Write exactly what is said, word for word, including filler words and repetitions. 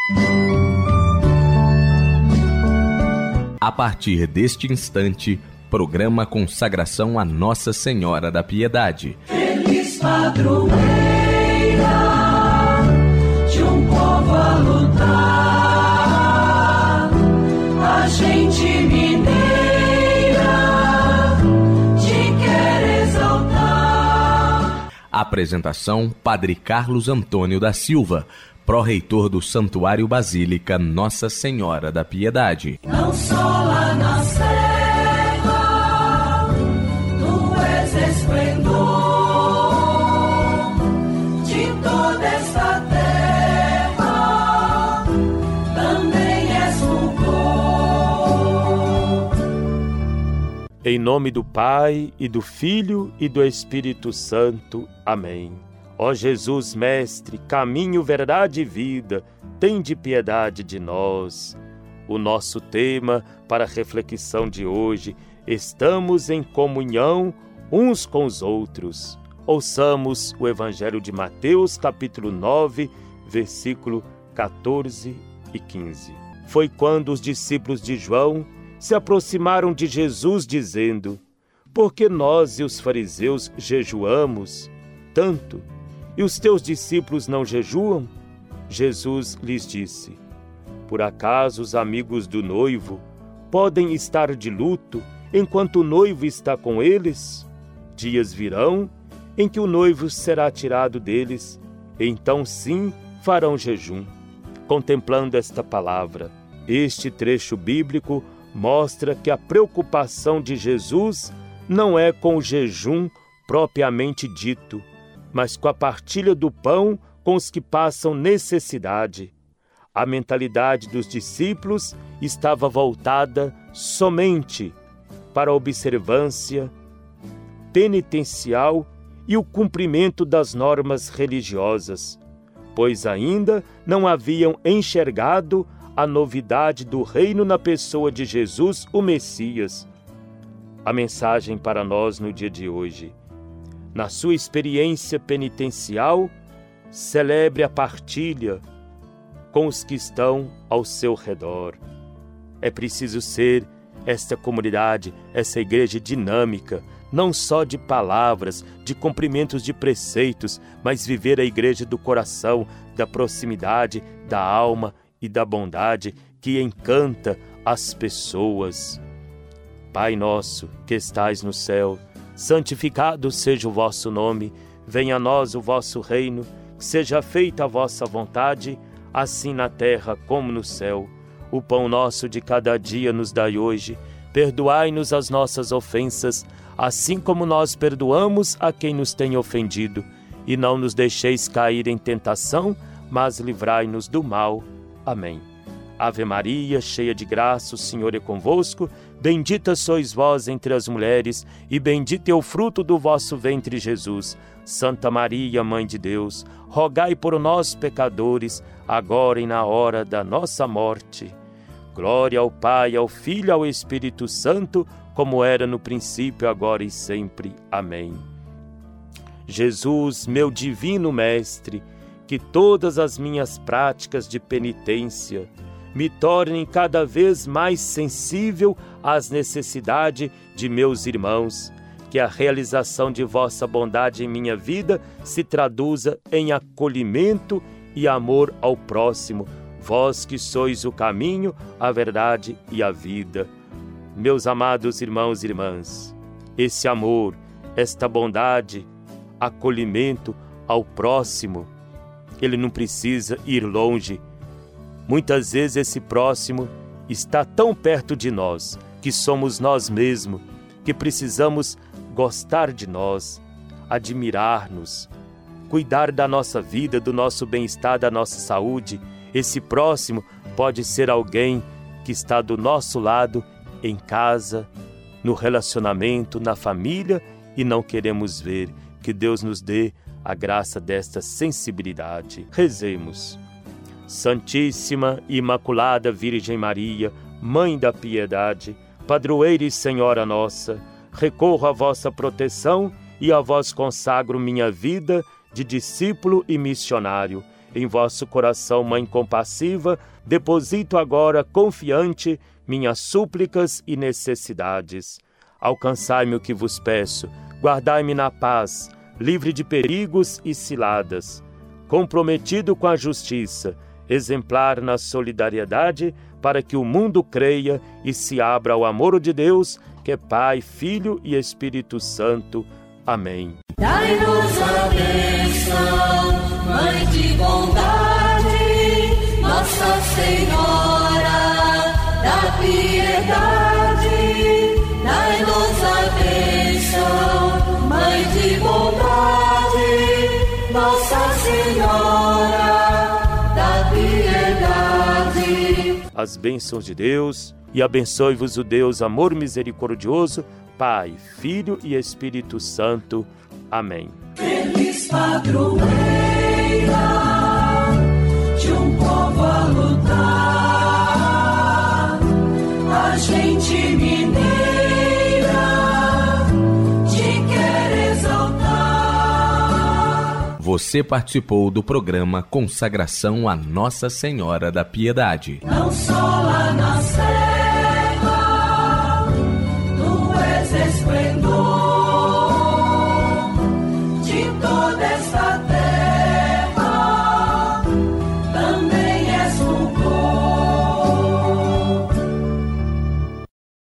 A partir deste instante, programa Consagração a Nossa Senhora da Piedade. Feliz padroeira de um povo a lutar, a gente mineira te quer exaltar. Apresentação: Padre Carlos Antônio da Silva, pró-reitor do Santuário Basílica Nossa Senhora da Piedade. Não só lá na serra, tu és esplendor de toda esta terra, também és fulgor. Em nome do Pai, e do Filho, e do Espírito Santo. Amém. Ó Jesus, Mestre, caminho, verdade e vida, tende piedade de nós. O nosso tema para a reflexão de hoje: estamos em comunhão uns com os outros. Ouçamos o Evangelho de Mateus, capítulo nove, versículo quatorze e quinze. Foi quando os discípulos de João se aproximaram de Jesus, dizendo: por que nós e os fariseus jejuamos tanto, e os teus discípulos não jejuam? Jesus lhes disse: por acaso os amigos do noivo podem estar de luto enquanto o noivo está com eles? Dias virão em que o noivo será tirado deles, então sim farão jejum. Contemplando esta palavra, este trecho bíblico mostra que a preocupação de Jesus não é com o jejum propriamente dito, mas com a partilha do pão com os que passam necessidade. A mentalidade dos discípulos estava voltada somente para a observância penitencial e o cumprimento das normas religiosas, pois ainda não haviam enxergado a novidade do reino na pessoa de Jesus, o Messias. A mensagem para nós no dia de hoje: na sua experiência penitencial, celebre a partilha com os que estão ao seu redor. É preciso ser esta comunidade, essa igreja dinâmica, não só de palavras, de cumprimentos de preceitos, mas viver a igreja do coração, da proximidade, da alma e da bondade que encanta as pessoas. Pai nosso que estais no céu, santificado seja o vosso nome, venha a nós o vosso reino, seja feita a vossa vontade, assim na terra como no céu. O pão nosso de cada dia nos dai hoje, perdoai-nos as nossas ofensas, assim como nós perdoamos a quem nos tem ofendido, e não nos deixeis cair em tentação, mas livrai-nos do mal. Amém. Ave Maria, cheia de graça, o Senhor é convosco, bendita sois vós entre as mulheres, e bendito é o fruto do vosso ventre, Jesus. Santa Maria, Mãe de Deus, rogai por nós, pecadores, agora e na hora da nossa morte. Glória ao Pai, ao Filho e ao Espírito Santo, como era no princípio, agora e sempre. Amém. Jesus, meu divino Mestre, que todas as minhas práticas de penitência me tornem cada vez mais sensível às necessidades de meus irmãos, que a realização de vossa bondade em minha vida se traduza em acolhimento e amor ao próximo, vós que sois o caminho, a verdade e a vida. Meus amados irmãos e irmãs, esse amor, esta bondade, acolhimento ao próximo, ele não precisa ir longe. Muitas vezes esse próximo está tão perto de nós, que somos nós mesmos, que precisamos gostar de nós, admirar-nos, cuidar da nossa vida, do nosso bem-estar, da nossa saúde. Esse próximo pode ser alguém que está do nosso lado, em casa, no relacionamento, na família, e não queremos ver. Que Deus nos dê a graça desta sensibilidade. Rezemos. Santíssima e Imaculada Virgem Maria, Mãe da Piedade, Padroeira e Senhora nossa, recorro à vossa proteção e a vós consagro minha vida de discípulo e missionário. Em vosso coração, Mãe compassiva, deposito agora, confiante, minhas súplicas e necessidades. Alcançai-me o que vos peço, guardai-me na paz, livre de perigos e ciladas. Comprometido com a justiça, exemplar na solidariedade, para que o mundo creia e se abra ao amor de Deus, que é Pai, Filho e Espírito Santo. Amém. Dai-nos a bênção, Mãe de bondade, Nossa Senhora da piedade. Dai-nos a bênção, Mãe de bondade, Nossa Senhora da piedade. As bênçãos de Deus, e abençoe-vos o Deus amor misericordioso, Pai, Filho e Espírito Santo. Amém. Feliz padroeira de um povo a lutar, a gente mineira te quer exaltar. Você participou do programa Consagração a Nossa Senhora da Piedade. Não só lá na Sé